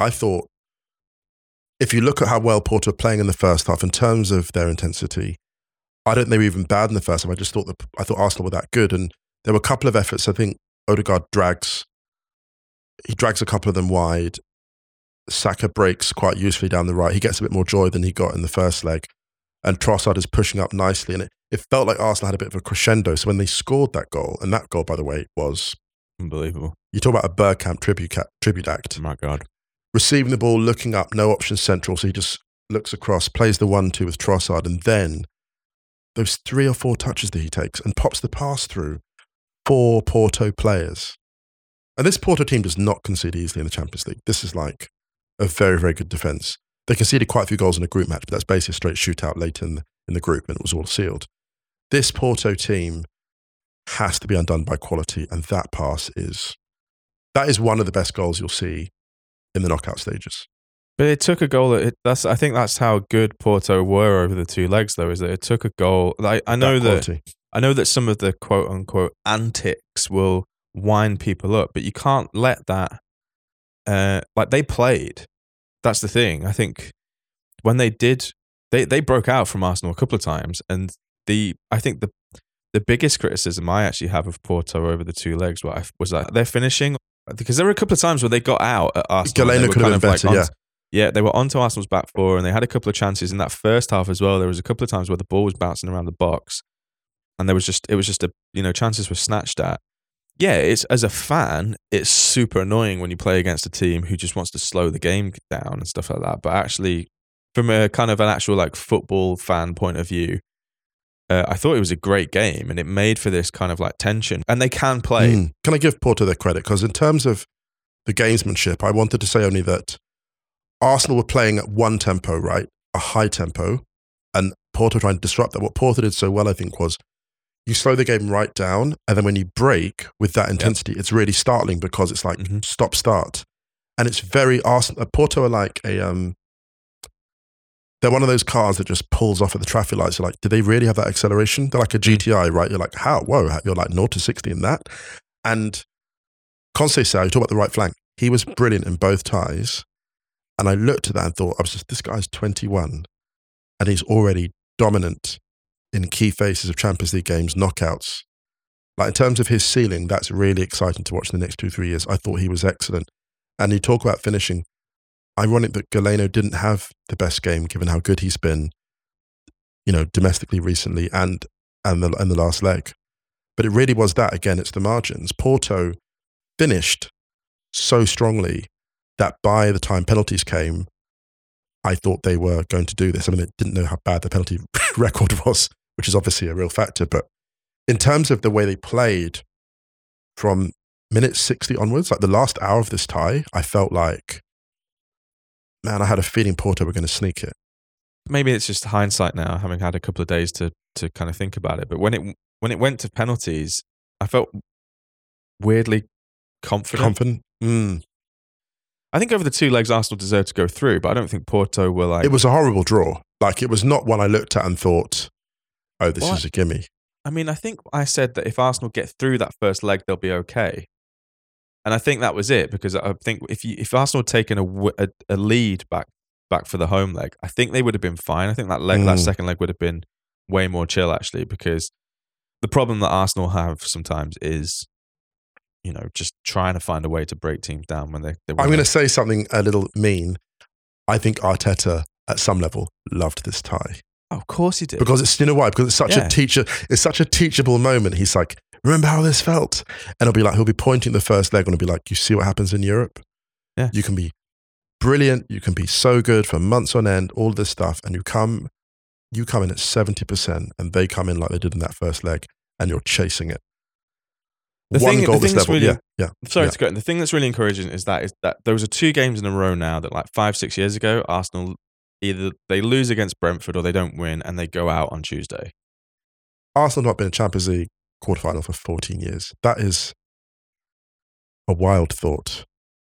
if you look at how well Porto were playing in the first half in terms of their intensity, I don't think they were even bad in the first half. I thought Arsenal were that good, and there were a couple of efforts. I think Odegaard drags a couple of them wide. Saka breaks quite usefully down the right. He gets a bit more joy than he got in the first leg, and Trossard is pushing up nicely, and it felt like Arsenal had a bit of a crescendo. So when they scored that goal, and that goal, by the way, was unbelievable. You talk about a Bergkamp tribute act. Oh my God. Receiving the ball, looking up, no options central, so he just looks across, plays the 1-2 with Trossard, and then those 3 or 4 touches that he takes and pops the pass through 4 Porto players. And this Porto team does not concede easily in the Champions League. This is like a very, very good defence. They conceded quite a few goals in a group match, but that's basically a straight shootout late in the group, and it was all sealed. This Porto team has to be undone by quality, and that is one of the best goals you'll see in the knockout stages. But it took a goal. I think that's how good Porto were over the 2 legs, though, is that it took a goal. I know that some of the quote unquote antics will wind people up, but you can't let that. Like, they played. That's the thing. I think when they did, they broke out from Arsenal a couple of times, and I think the biggest criticism I actually have of Porto over the 2 legs was that they're finishing. Because there were a couple of times where they got out at Arsenal. Galeno could have been better, yeah. Yeah, they were onto Arsenal's back 4, and they had a couple of chances in that first half as well. There was a couple of times where the ball was bouncing around the box. and it was just a, chances were snatched at. Yeah, it's, as a fan, it's super annoying when you play against a team who just wants to slow the game down and stuff like that. But actually, from a kind of an actual like football fan point of view, I thought it was a great game, and it made for this kind of like tension. And they can play. Can I give Porto their credit? Because in terms of the gamesmanship, I wanted to say only that Arsenal were playing at one tempo, right? A high tempo, and Porto trying to disrupt that. What Porto did so well, I think, was you slow the game right down, and then when you break with that intensity, it's really startling because it's like stop-start. And it's very Arsenal. Porto are like they're one of those cars that just pulls off at the traffic lights. You're like, do they really have that acceleration? They're like a GTI, right? You're like, how? Whoa, you're like 0 to 60 in that. And Conceição, you talk about the right flank, he was brilliant in both ties. And I looked at that and thought, this guy's 21, and he's already dominant in key phases of Champions League games, knockouts. Like in terms of his ceiling, that's really exciting to watch in the next 2-3 years. I thought he was excellent. And you talk about finishing. Ironic that Galeno didn't have the best game, given how good he's been, domestically recently and the last leg. But it really was that, again, it's the margins. Porto finished so strongly that by the time penalties came, I thought they were going to do this. I mean, they didn't know how bad the penalty record was, which is obviously a real factor. But in terms of the way they played from minute 60 onwards, like the last hour of this tie, I felt like, man, I had a feeling Porto were going to sneak it. Maybe it's just hindsight now, having had a couple of days to kind of think about it. But when it went to penalties, I felt weirdly confident. I think over the 2 legs, Arsenal deserved to go through, but I don't think Porto were like... It was a horrible draw. Like, it was not one I looked at and thought, oh, this is a gimme. I mean, I think I said that if Arsenal get through that first leg, they'll be okay. And I think that was it, because I think if Arsenal had taken a lead back for the home leg, I think they would have been fine. I think that second leg would have been way more chill, actually, because the problem that Arsenal have sometimes is, just trying to find a way to break teams down when they I'm going to say something a little mean. I think Arteta, at some level, loved this tie. Oh, of course he did. Because it's, because it's such a teachable moment. He's like, remember how this felt? And he'll be pointing the first leg and he'll be like, you see what happens in Europe? Yeah. You can be brilliant. You can be so good for months on end, all this stuff. And you come in at 70% and they come in like they did in that first leg and you're chasing it. One goal this level. Really, Sorry to go. The thing that's really encouraging is that those are 2 games in a row now that like 5-6 years ago, Arsenal either they lose against Brentford or they don't win and they go out on Tuesday. Arsenal have not been in Champions League quarterfinal for 14 years. That is a wild thought.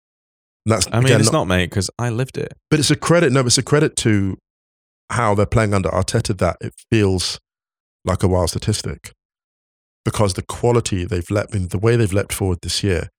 It's not, mate, because I lived it. But it's a credit. No, it's a credit to how they're playing under Arteta that it feels like a wild statistic. Because the quality the way they've leapt forward this year.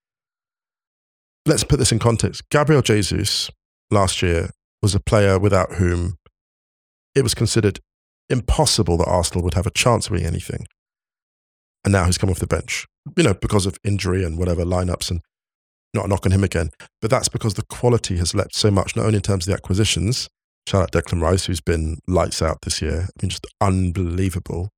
Let's put this in context. Gabriel Jesus last year was a player without whom it was considered impossible that Arsenal would have a chance of winning anything. And now he's come off the bench, because of injury and whatever lineups, and not knocking him again. But that's because the quality has leapt so much, not only in terms of the acquisitions, shout out Declan Rice, who's been lights out this year. I mean, just unbelievable.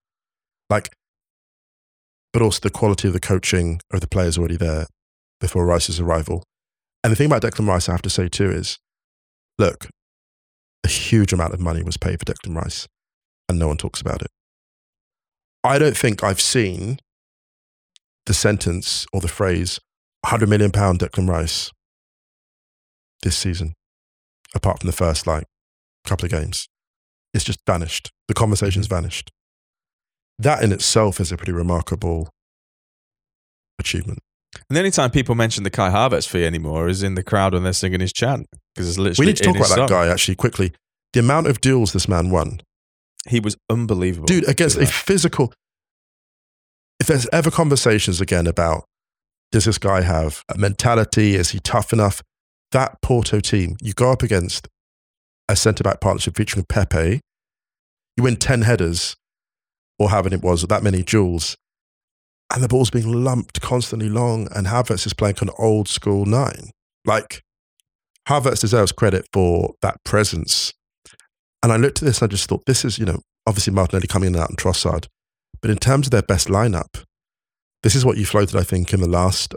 But also the quality of the coaching of the players already there before Rice's arrival. And the thing about Declan Rice, I have to say too, is, look, a huge amount of money was paid for Declan Rice and no one talks about it. I don't think I've seen the sentence or the phrase, £100 million Declan Rice this season, apart from the first couple of games. It's just vanished. The conversation's vanished. That in itself is a pretty remarkable achievement. And the only time people mention the Kai Havertz fee anymore is in the crowd when they're singing his chant. Because it's literally we need to talk about that guy actually quickly. The amount of duels this man won. He was unbelievable. Dude, against a physical... If there's ever conversations again about, does this guy have a mentality? Is he tough enough? That Porto team, you go up against a centre-back partnership featuring Pepe, you win 10 headers, or however it was, that many duels, and the ball's being lumped constantly long, and Havertz is playing an old school 9. Havertz deserves credit for that presence. And I looked at this and I just thought, this is, obviously Martinelli coming in and out and Trossard, But in terms of their best lineup, this is what you floated, I think, in the last.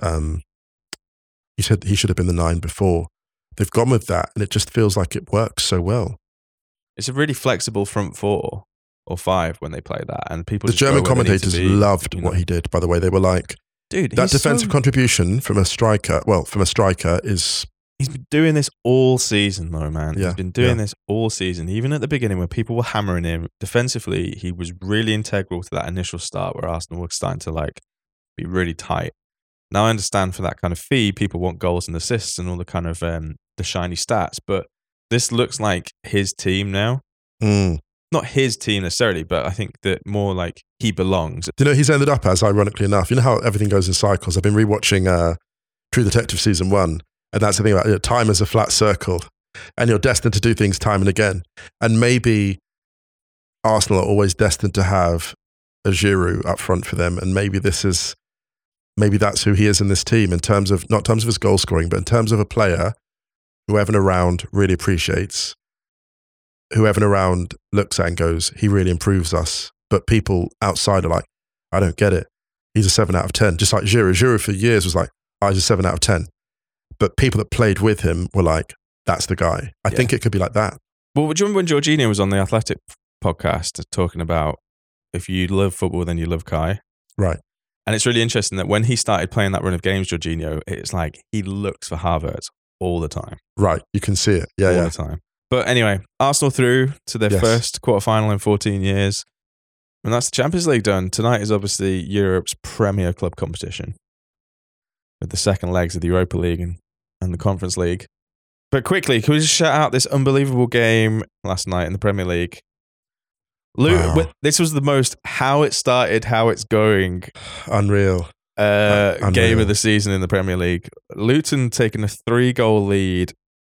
You said he should have been the 9 before. They've gone with that, and it just feels like it works so well. It's a really flexible front 4 or 5 when they play that, and people. The just German go where they need to commentators be, loved you know. what he did. By the way, they were like, Dude, that defensive contribution from a striker. Well, from a striker is. He's been doing this all season, though, man. Yeah, He's been doing this all season. Even at the beginning, when people were hammering him defensively, he was really integral to that initial start where Arsenal were starting to like be really tight. Now I understand for that kind of fee, people want goals and assists and all the kind of the shiny stats, but this looks like his team now. Not his team necessarily, but I think that more like he belongs. Do you know what he's ended up as, ironically enough? You know how everything goes in cycles? I've been rewatching True Detective Season 1, and that's the thing about time is a flat circle, and you're destined to do things time and again. And maybe Arsenal are always destined to have a Giroud up front for them, and maybe that's who he is in this team in terms of, not in terms of his goal scoring, but in terms of a player who everyone around really appreciates, who everyone around looks at and goes, he really improves us. But people outside are like, I don't get it. He's a 7 out of 10. Just like Giroud. Giroud for years was like, he's a 7 out of 10. But people that played with him were like, that's the guy. I think it could be like that. Well, do you remember when Jorginho was on the Athletic podcast talking about if you love football, then you love Kai? Right. And it's really interesting that when he started playing that run of games, Jorginho, it's like he looks for Havertz all the time. Right. You can see it. Yeah, all the time. But anyway, Arsenal through to their first quarterfinal in 14 years. And that's the Champions League done. Tonight is obviously Europe's premier club competition with the second legs of the Europa League and the Conference League. But quickly, can we just shout out this unbelievable game last night in the Premier League? This was the most how it started, how it's going. Unreal. Game of the season in the Premier League. Luton taking a 3-goal lead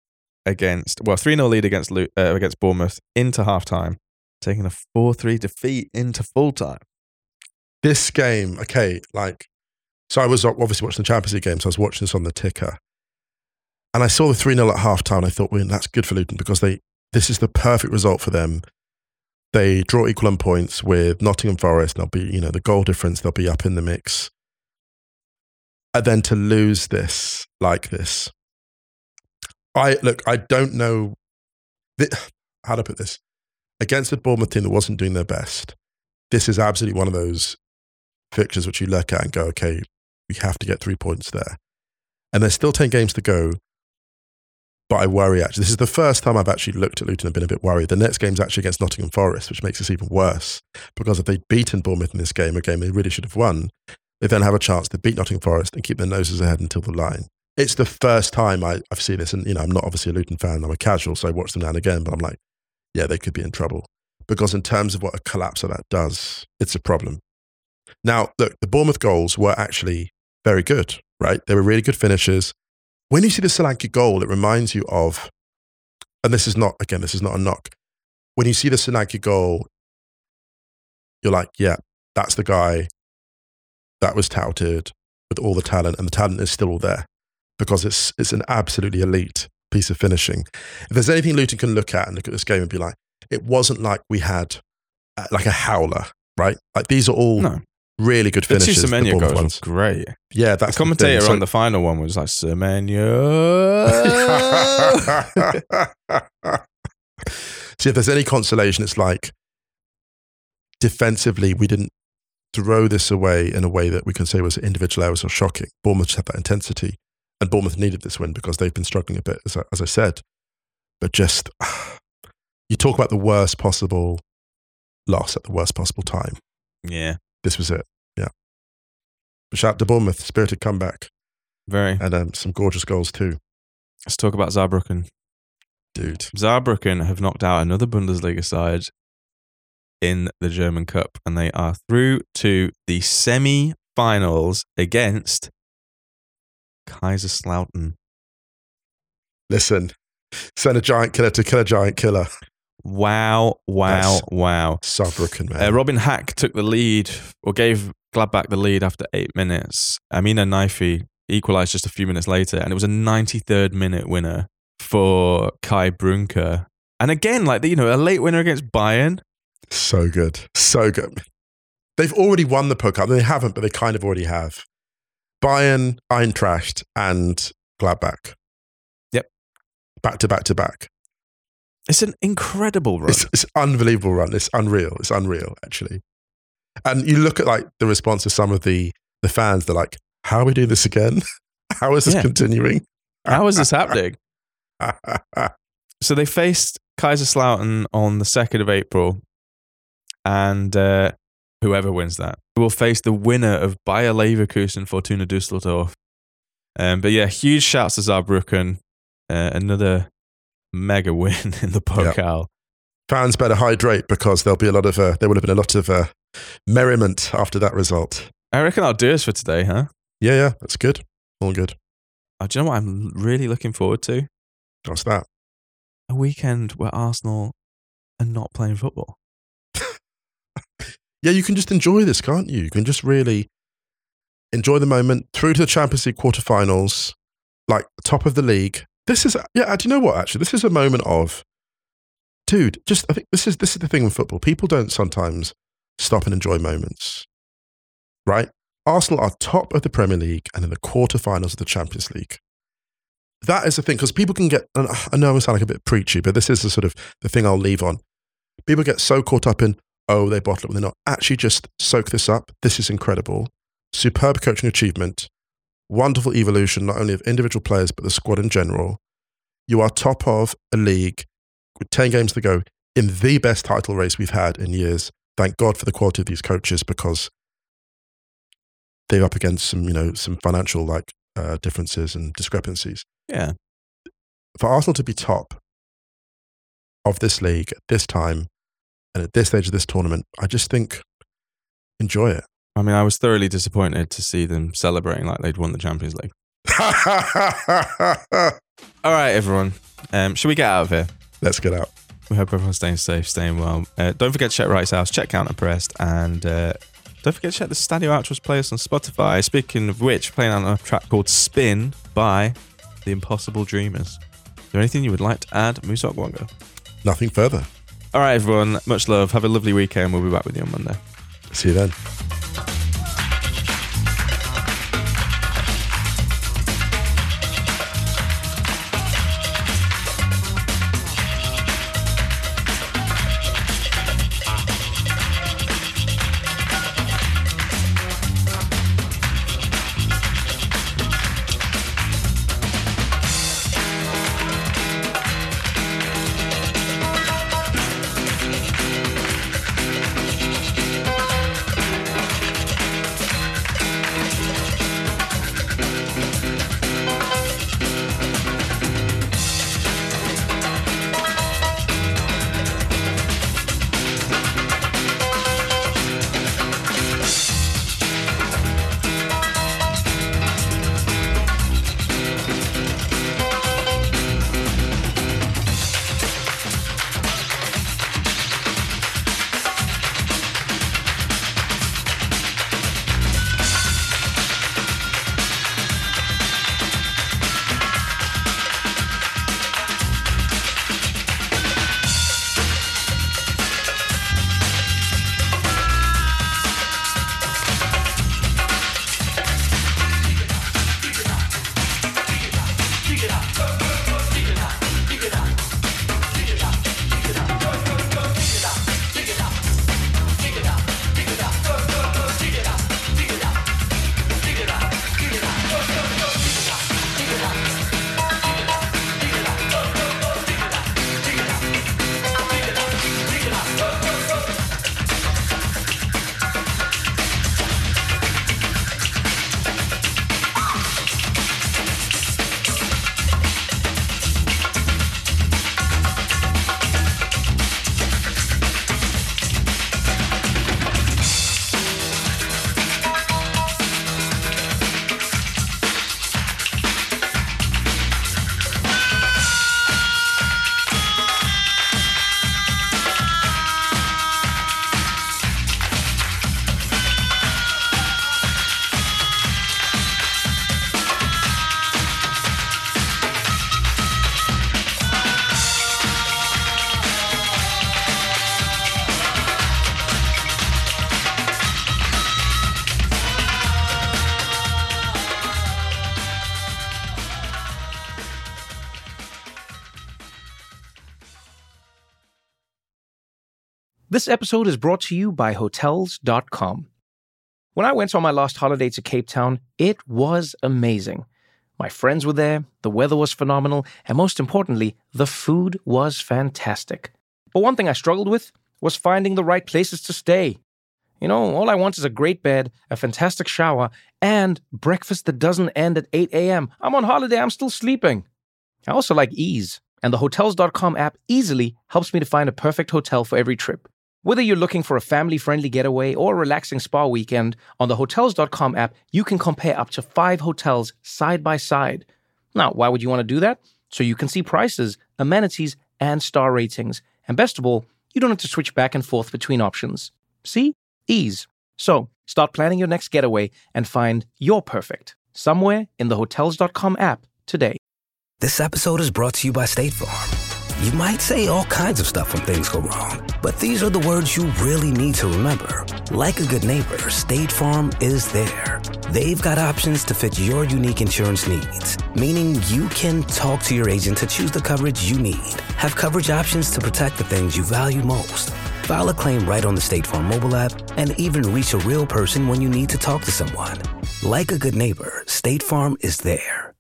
3-0 lead against Bournemouth into halftime, taking a 4-3 defeat into full time. This game, so I was obviously watching the Champions League game, so I was watching this on the ticker. And I saw the 3-0 at halftime. I thought, that's good for Luton because this is the perfect result for them. They draw equal on points with Nottingham Forest. They'll be, the goal difference, they'll be up in the mix. And then to lose this like this. I don't know how to put this. Against the Bournemouth team that wasn't doing their best, this is absolutely one of those fixtures which you look at and go, okay, we have to get 3 points there. And there's still 10 games to go. But I worry, actually. This is the first time I've actually looked at Luton and been a bit worried. The next game's actually against Nottingham Forest, which makes this even worse. Because if they'd beaten Bournemouth in this game, a game they really should have won, they then have a chance to beat Nottingham Forest and keep their noses ahead until the line. It's the first time I've seen this. And, I'm not obviously a Luton fan. I'm a casual, so I watch them now and again. But I'm like, yeah, they could be in trouble. Because in terms of what a collapse of that does, it's a problem. Now, look, the Bournemouth goals were actually very good, right? They were really good finishes. When you see the Solanke goal, it reminds you of, and this is not a knock. When you see the Solanke goal, you're like, yeah, that's the guy that was touted with all the talent, and the talent is still all there because it's an absolutely elite piece of finishing. If there's anything Luton can look at this game and be like, it wasn't like we had like a howler, right? Like these are all really good finishes. The two Semenyo goals were great. Yeah, that's the commentator on the final one was like, Semenyo. See, if there's any consolation, it's like defensively, we didn't throw this away in a way that we can say was individual errors or shocking. Bournemouth had that intensity, and Bournemouth needed this win because they've been struggling a bit, as I said. But just, you talk about the worst possible loss at the worst possible time. Yeah. This was it. Yeah. But shout out to Bournemouth, spirited comeback. Very. And some gorgeous goals too. Let's talk about Saarbrücken. Dude. Saarbrücken have knocked out another Bundesliga side in the German Cup, and they are through to the semi-finals against Kaiserslautern. Listen, send a giant killer to kill a giant killer. Wow. Saarbrücken, man. Robin Hack took the lead, or gave Gladbach the lead after 8 minutes. Amina Naifi equalised just a few minutes later, and it was a 93rd minute winner for Kai Brunker. And again, a late winner against Bayern. So good. So good. They've already won the Pokal. They haven't, but they kind of already have. Bayern, Eintracht, and Gladbach. Yep. Back to back to back. It's an incredible run. It's unbelievable run. It's unreal. It's unreal, actually. And you look at like the response of some of the fans. They're like, "How are we doing this again? How is this continuing? How is this happening?" So they faced Kaiserslautern on the 2nd of April, and whoever wins that will face the winner of Bayer Leverkusen, Fortuna Düsseldorf. But yeah, huge shouts to Saarbrücken. Another mega win in the Pokal. Yep. Fans better hydrate because there will have been a lot of merriment after that result. I reckon I'll do us for today, huh? Yeah, that's good. All good. Do you know what I'm really looking forward to? What's that? A weekend where Arsenal are not playing football. Yeah, you can just enjoy this, can't you? You can just really enjoy the moment through to the Champions League quarterfinals, like top of the league. This is, do you know what, actually? This is a moment of, dude, I think this is the thing with football. People don't sometimes stop and enjoy moments, right? Arsenal are top of the Premier League and in the quarterfinals of the Champions League. That is the thing, because people can get, and I know I sound like a bit preachy, but this is the thing I'll leave on. People get so caught up in, oh, they bottle it when they're not. Actually, just soak this up. This is incredible. Superb coaching achievement. Wonderful evolution, not only of individual players, but the squad in general. You are top of a league with 10 games to go in the best title race we've had in years. Thank God for the quality of these coaches, because they're up against some financial differences and discrepancies. Yeah. For Arsenal to be top of this league at this time and at this stage of this tournament, I just think enjoy it. I mean, I was thoroughly disappointed to see them celebrating like they'd won the Champions League. All right, everyone. Should we get out of here? Let's get out. We hope everyone's staying safe, staying well. Don't forget to check Wright's House, check Counterpressed, and don't forget to check the Stadio Outros playlist on Spotify. Speaking of which, playing on a track called Spin by The Impossible Dreamers. Is there anything you would like to add, Musok Wongo? Nothing further. All right, everyone. Much love. Have a lovely weekend. We'll be back with you on Monday. See you then. This episode is brought to you by Hotels.com. When I went on my last holiday to Cape Town, it was amazing. My friends were there, the weather was phenomenal, and most importantly, the food was fantastic. But one thing I struggled with was finding the right places to stay. You know, all I want is a great bed, a fantastic shower, and breakfast that doesn't end at 8 a.m. I'm on holiday, I'm still sleeping. I also like ease, and the Hotels.com app easily helps me to find a perfect hotel for every trip. Whether you're looking for a family-friendly getaway or a relaxing spa weekend, on the Hotels.com app, you can compare up to 5 hotels side by side. Now, why would you want to do that? So you can see prices, amenities, and star ratings. And best of all, you don't have to switch back and forth between options. See? Ease. So, start planning your next getaway and find your perfect somewhere in the Hotels.com app today. This episode is brought to you by State Farm. You might say all kinds of stuff when things go wrong, but these are the words you really need to remember. Like a good neighbor, State Farm is there. They've got options to fit your unique insurance needs, meaning you can talk to your agent to choose the coverage you need, have coverage options to protect the things you value most, file a claim right on the State Farm mobile app, and even reach a real person when you need to talk to someone. Like a good neighbor, State Farm is there.